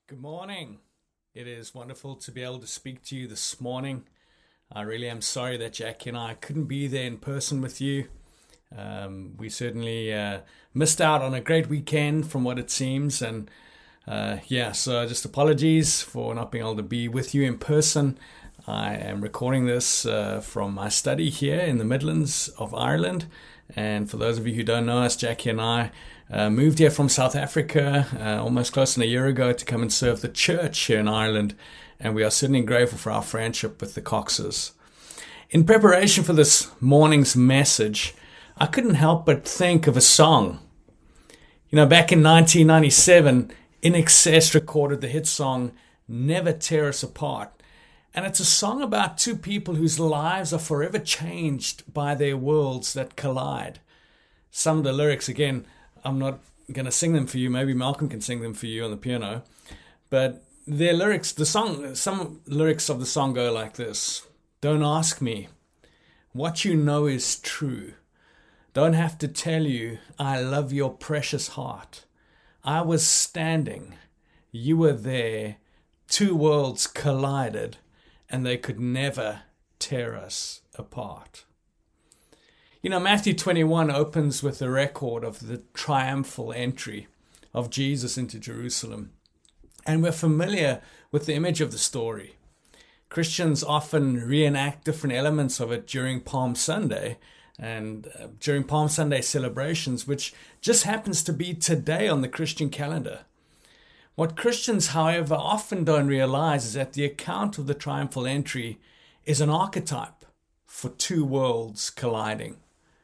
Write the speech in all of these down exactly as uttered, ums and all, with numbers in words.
Good morning. It is wonderful to be able to speak to you this morning. I really am sorry that Jackie and I couldn't be there in person with you. Um, we certainly uh, missed out on a great weekend from what it seems. And uh, yeah, so just apologies for not being able to be with you in person. I am recording this uh, from my study here in the Midlands of Ireland. And for those of you who don't know us, Jackie and I uh, moved here from South Africa uh, almost close to a year ago to come and serve the church here in Ireland. And we are certainly grateful for our friendship with the Coxes. In preparation for this morning's message, I couldn't help but think of a song. You know, back in nineteen ninety-seven, I N X S recorded the hit song, Never Tear Us Apart. And it's a song about two people whose lives are forever changed by their worlds that collide. Some of the lyrics, again, I'm not going to sing them for you. Maybe Malcolm can sing them for you on the piano. But their lyrics, the song, some lyrics of the song go like this. Don't ask me. What you know is true. Don't have to tell you I love your precious heart. I was standing. You were there. Two worlds collided. And they could never tear us apart. You know, Matthew twenty-one opens with the record of the triumphal entry of Jesus into Jerusalem. And we're familiar with the image of the story. Christians often reenact different elements of it during Palm Sunday and uh, during Palm Sunday celebrations, which just happens to be today on the Christian calendar. What Christians, however, often don't realize is that the account of the triumphal entry is an archetype for two worlds colliding.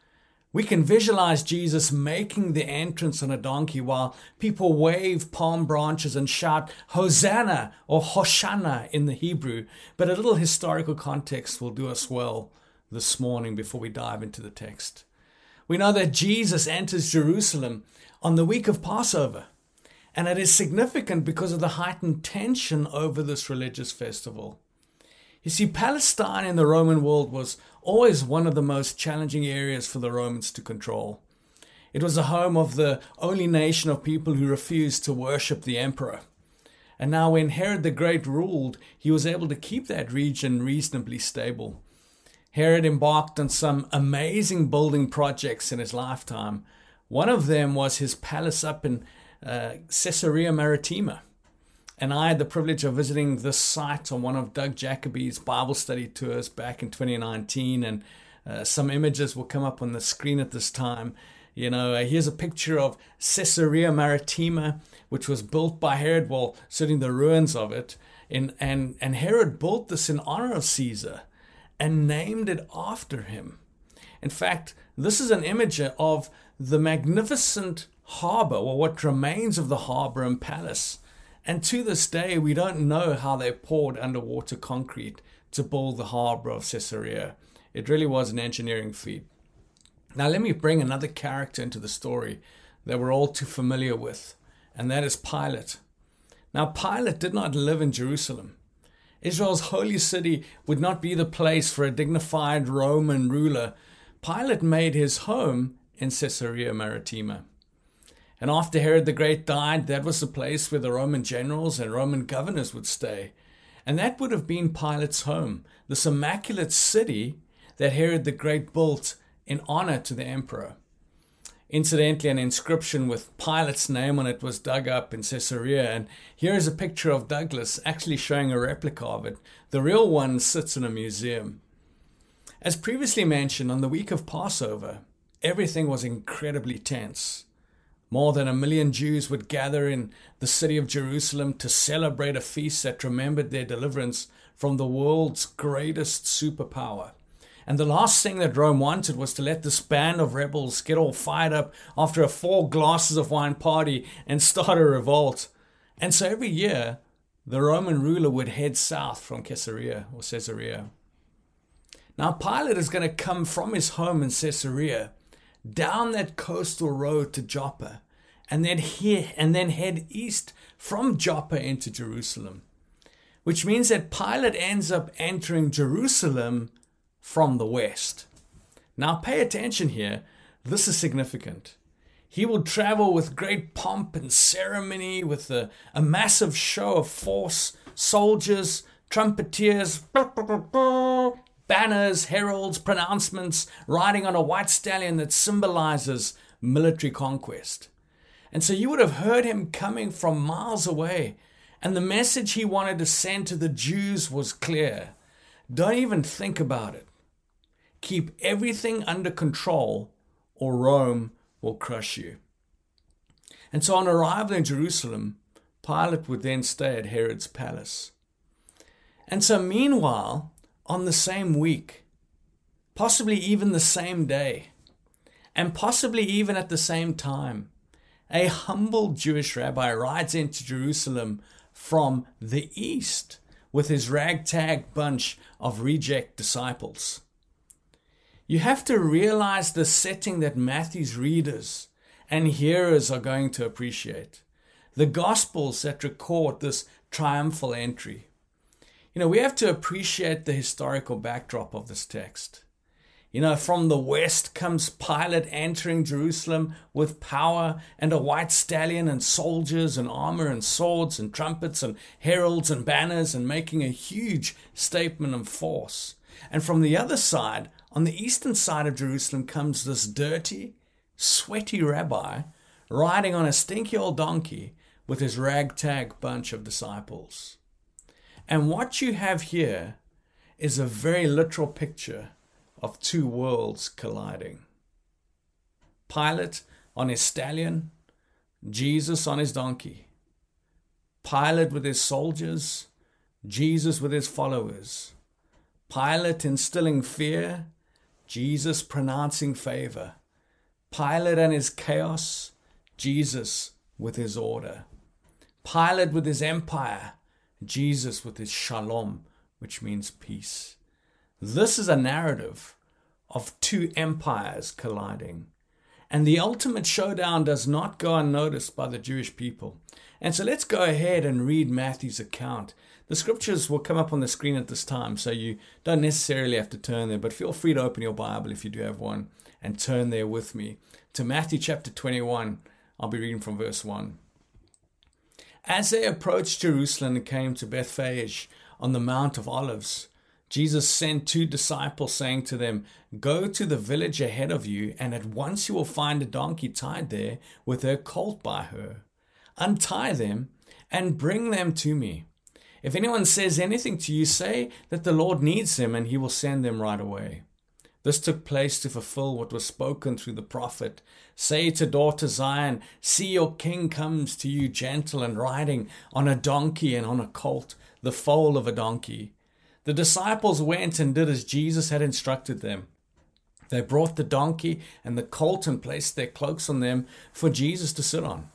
We can visualize Jesus making the entrance on a donkey while people wave palm branches and shout Hosanna or Hoshana in the Hebrew, but a little historical context will do us well this morning before we dive into the text. We know that Jesus enters Jerusalem on the week of Passover. And it is significant because of the heightened tension over this religious festival. You see, Palestine in the Roman world was always one of the most challenging areas for the Romans to control. It was the home of the only nation of people who refused to worship the emperor. And now when Herod the Great ruled, he was able to keep that region reasonably stable. Herod embarked on some amazing building projects in his lifetime. One of them was his palace up in Uh, Caesarea Maritima. And I had the privilege of visiting this site on one of Doug Jacoby's Bible study tours back in twenty nineteen, and uh, some images will come up on the screen at this time. You know, uh, here's a picture of Caesarea Maritima, which was built by Herod, well, certainly the ruins of it, and, and, and Herod built this in honor of Caesar and named it after him. In fact, this is an image of the magnificent harbor, or what remains of the harbor and palace. And to this day, we don't know how they poured underwater concrete to build the harbor of Caesarea. It really was an engineering feat. Now, let me bring another character into the story that we're all too familiar with, and that is Pilate. Now, Pilate did not live in Jerusalem. Israel's holy city would not be the place for a dignified Roman ruler. Pilate made his home in Caesarea Maritima. And after Herod the Great died, that was the place where the Roman generals and Roman governors would stay. And that would have been Pilate's home, this immaculate city that Herod the Great built in honor to the emperor. Incidentally, an inscription with Pilate's name on it was dug up in Caesarea. And here is a picture of Douglas, actually showing a replica of it. The real one sits in a museum. As previously mentioned, on the week of Passover, everything was incredibly tense. More than a million Jews would gather in the city of Jerusalem to celebrate a feast that remembered their deliverance from the world's greatest superpower. And the last thing that Rome wanted was to let this band of rebels get all fired up after a four glasses of wine party and start a revolt. And so every year, the Roman ruler would head south from Caesarea or Caesarea. Now Pilate is going to come from his home in Caesarea down that coastal road to Joppa, and then here and then head east from Joppa into Jerusalem, which means that Pilate ends up entering Jerusalem from the west. Now pay attention here. This is significant. He will travel with great pomp and ceremony, with a, a massive show of force, soldiers, trumpeters, banners, heralds, pronouncements, riding on a white stallion that symbolizes military conquest. And so you would have heard him coming from miles away. And the message he wanted to send to the Jews was clear. Don't even think about it. Keep everything under control, or Rome will crush you. And so on arrival in Jerusalem, Pilate would then stay at Herod's palace. And so meanwhile, on the same week, possibly even the same day, and possibly even at the same time, a humble Jewish rabbi rides into Jerusalem from the east with his ragtag bunch of reject disciples. You have to realize the setting that Matthew's readers and hearers are going to appreciate. The Gospels that record this triumphal entry. You know, we have to appreciate the historical backdrop of this text. You know, from the west comes Pilate entering Jerusalem with power and a white stallion and soldiers and armor and swords and trumpets and heralds and banners and making a huge statement of force. And from the other side, on the eastern side of Jerusalem, comes this dirty, sweaty rabbi riding on a stinky old donkey with his ragtag bunch of disciples. And what you have here is a very literal picture of two worlds colliding. Pilate on his stallion, Jesus on his donkey. Pilate with his soldiers, Jesus with his followers. Pilate instilling fear, Jesus pronouncing favor. Pilate and his chaos, Jesus with his order. Pilate with his empire, Jesus with his shalom, which means peace. This is a narrative of two empires colliding. And the ultimate showdown does not go unnoticed by the Jewish people. And so let's go ahead and read Matthew's account. The scriptures will come up on the screen at this time, so you don't necessarily have to turn there, but feel free to open your Bible if you do have one and turn there with me to Matthew chapter twenty-one. I'll be reading from verse one. As they approached Jerusalem and came to Bethphage on the Mount of Olives, Jesus sent two disciples, saying to them, "Go to the village ahead of you, and at once you will find a donkey tied there with her colt by her. Untie them and bring them to me. If anyone says anything to you, say that the Lord needs them, and he will send them right away." This took place to fulfill what was spoken through the prophet. "Say to daughter Zion, see your king comes to you gentle and riding on a donkey and on a colt, the foal of a donkey." The disciples went and did as Jesus had instructed them. They brought the donkey and the colt and placed their cloaks on them for Jesus to sit on.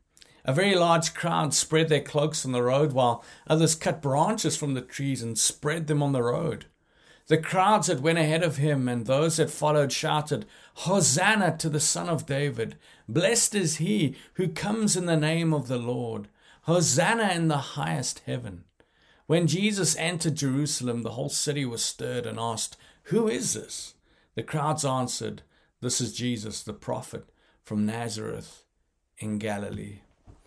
A very large crowd spread their cloaks on the road, while others cut branches from the trees and spread them on the road. The crowds that went ahead of him and those that followed shouted, "Hosanna to the Son of David! Blessed is he who comes in the name of the Lord! Hosanna in the highest heaven!" When Jesus entered Jerusalem, the whole city was stirred and asked, "Who is this?" The crowds answered, "This is Jesus, the prophet from Nazareth in Galilee."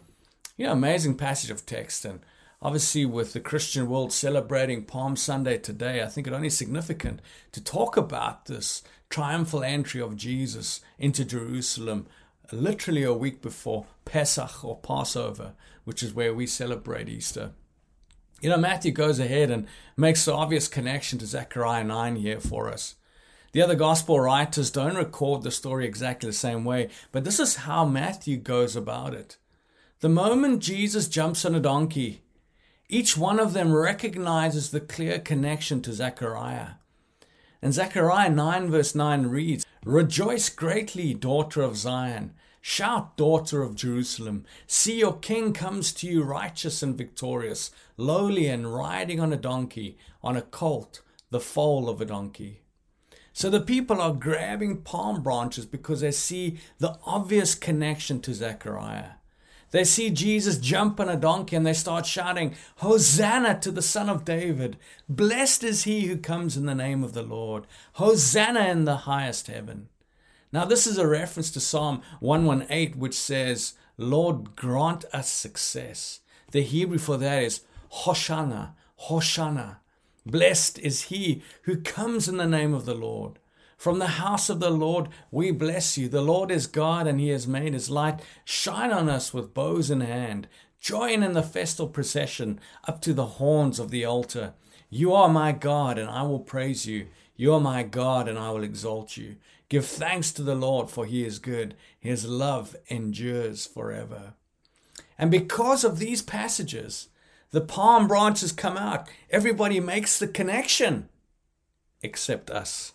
You know, amazing passage of text. And obviously with the Christian world celebrating Palm Sunday today, I think it only significant to talk about this triumphal entry of Jesus into Jerusalem literally a week before Pesach or Passover, which is where we celebrate Easter. You know, Matthew goes ahead and makes the obvious connection to Zechariah nine here for us. The other gospel writers don't record the story exactly the same way, but this is how Matthew goes about it. The moment Jesus jumps on a donkey, each one of them recognizes the clear connection to Zechariah. And Zechariah nine verse nine reads, "Rejoice greatly, daughter of Zion. Shout, daughter of Jerusalem. See, your king comes to you righteous and victorious, lowly and riding on a donkey, on a colt, the foal of a donkey." So the people are grabbing palm branches because they see the obvious connection to Zechariah. They see Jesus jump on a donkey and they start shouting, "Hosanna to the Son of David. Blessed is he who comes in the name of the Lord. Hosanna in the highest heaven." Now, this is a reference to Psalm one eighteen, which says, Lord, grant us success. The Hebrew for that is Hoshana, Hoshana. Blessed is he who comes in the name of the Lord. From the house of the Lord we bless you. The Lord is God, and he has made his light shine on us with bows in hand. Join in the festal procession up to the horns of the altar. You are my God, and I will praise you. You are my God, and I will exalt you. Give thanks to the Lord, for he is good. His love endures forever. And because of these passages, the palm branches come out. Everybody makes the connection, except us.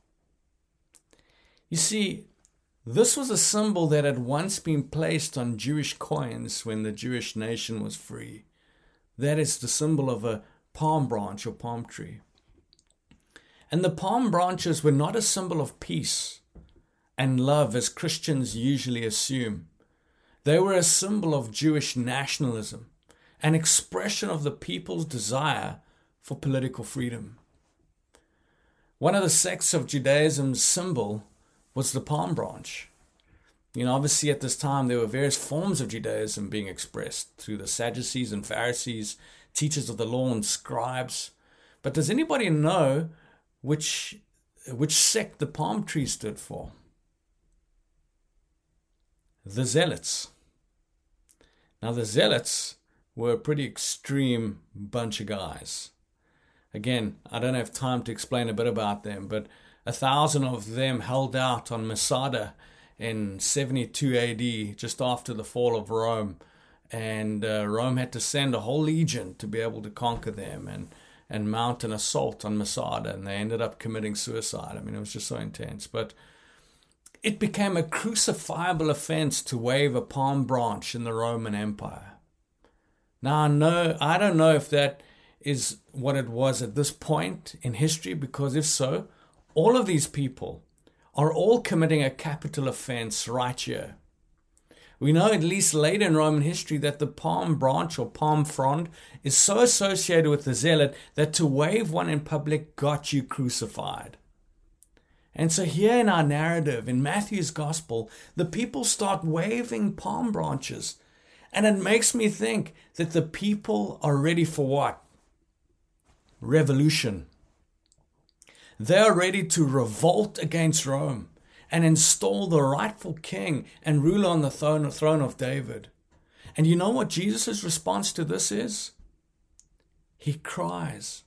You see, this was a symbol that had once been placed on Jewish coins when the Jewish nation was free. That is the symbol of a palm branch or palm tree. And the palm branches were not a symbol of peace and love as Christians usually assume. They were a symbol of Jewish nationalism, an expression of the people's desire for political freedom. One of the sects of Judaism's symbol was the palm branch. You know, obviously at this time there were various forms of Judaism being expressed through the Sadducees and Pharisees, teachers of the law and scribes. But does anybody know which, which sect the palm tree stood for? The Zealots. Now the Zealots were a pretty extreme bunch of guys. Again, I don't have time to explain a bit about them, but a thousand of them held out on Masada in seventy-two A D, just after the fall of Rome. And uh, Rome had to send a whole legion to be able to conquer them and, and mount an assault on Masada. And they ended up committing suicide. I mean, it was just so intense. But it became a crucifiable offense to wave a palm branch in the Roman Empire. Now, I know, I don't know if that is what it was at this point in history, because if so, all of these people are all committing a capital offense right here. We know at least later in Roman history that the palm branch or palm frond is so associated with the zealot that to wave one in public got you crucified. And so here in our narrative, in Matthew's gospel, the people start waving palm branches. And it makes me think that the people are ready for what? Revolution. They are ready to revolt against Rome and install the rightful king and ruler on the throne, throne of David. And you know what Jesus' response to this is? He cries.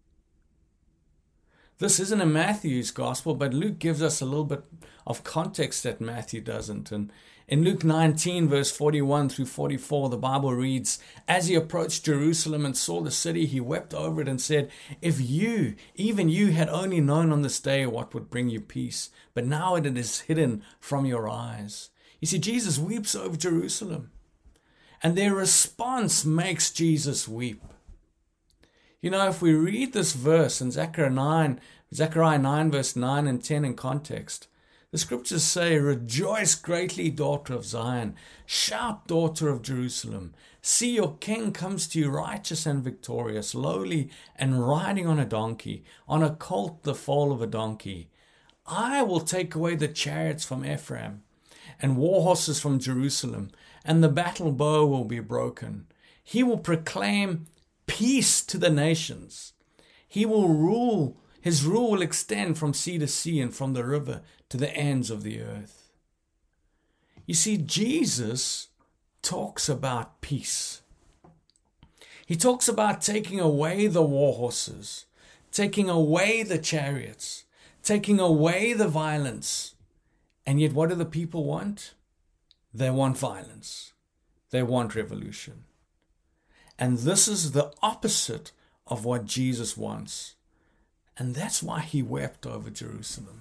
This isn't in Matthew's gospel, but Luke gives us a little bit of context that Matthew doesn't. And in Luke nineteen, verse forty-one through forty-four, the Bible reads, as he approached Jerusalem and saw the city, he wept over it and said, if you, even you, had only known on this day what would bring you peace, but now it is hidden from your eyes. You see, Jesus weeps over Jerusalem, and their response makes Jesus weep. You know, if we read this verse in Zechariah nine, Zechariah nine, verse nine and ten in context, the scriptures say, rejoice greatly, daughter of Zion. Shout, daughter of Jerusalem. See, your king comes to you righteous and victorious, lowly and riding on a donkey, on a colt, the foal of a donkey. I will take away the chariots from Ephraim and war horses from Jerusalem, and the battle bow will be broken. He will proclaim peace to the nations. He will rule. His rule will extend from sea to sea and from the river to the ends of the earth. You see, Jesus talks about peace. He talks about taking away the war horses, taking away the chariots, taking away the violence. And yet what do the people want? They want violence. They want revolution. And this is the opposite of what Jesus wants. And that's why he wept over Jerusalem.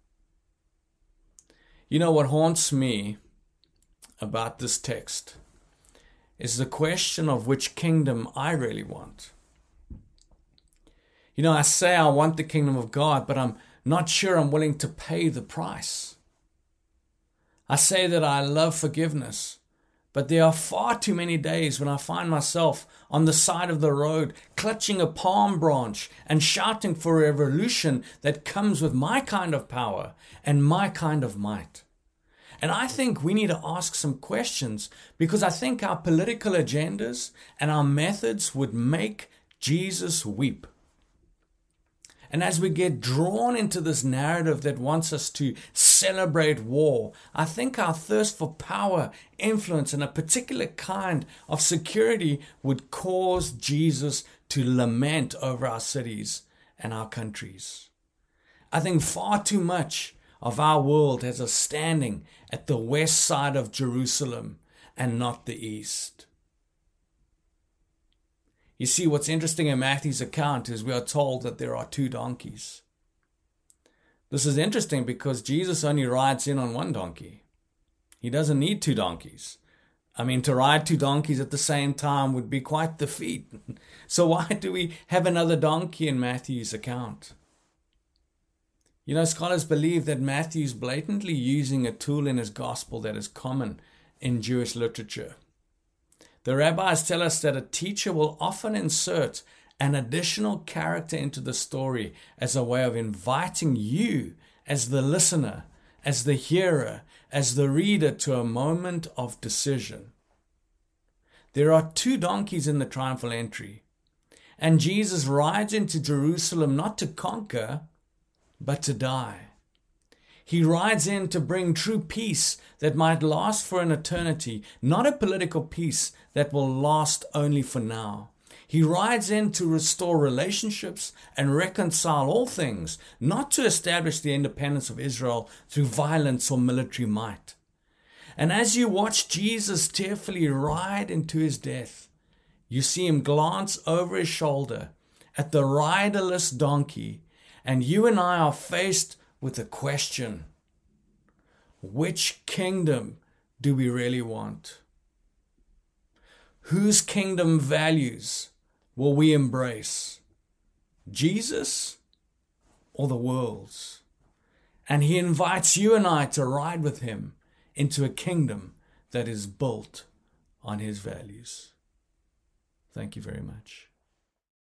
You know, what haunts me about this text is the question of which kingdom I really want. You know, I say I want the kingdom of God, but I'm not sure I'm willing to pay the price. I say that I love forgiveness, But there are far too many days when I find myself on the side of the road, clutching a palm branch and shouting for a revolution that comes with my kind of power and my kind of might. And I think we need to ask some questions, because I think our political agendas and our methods would make Jesus weep. And as we get drawn into this narrative that wants us to celebrate war, I think our thirst for power, influence, and a particular kind of security would cause Jesus to lament over our cities and our countries. I think far too much of our world has us standing at the west side of Jerusalem and not the east. You see, what's interesting in Matthew's account is we are told that there are two donkeys. This is interesting because Jesus only rides in on one donkey. He doesn't need two donkeys. I mean, to ride two donkeys at the same time would be quite the feat. So why do we have another donkey in Matthew's account? You know, scholars believe that Matthew's blatantly using a tool in his gospel that is common in Jewish literature. The rabbis tell us that a teacher will often insert an additional character into the story as a way of inviting you as the listener, as the hearer, as the reader to a moment of decision. There are two donkeys in the triumphal entry, and Jesus rides into Jerusalem not to conquer, but to die. He rides in to bring true peace that might last for an eternity, not a political peace that will last only for now. He rides in to restore relationships and reconcile all things, not to establish the independence of Israel through violence or military might. And as you watch Jesus tearfully ride into his death, you see him glance over his shoulder at the riderless donkey, and you and I are faced with a question: which kingdom do we really want? Whose kingdom values will we embrace? Jesus or the world's? And he invites you and I to ride with him into a kingdom that is built on his values. Thank you very much.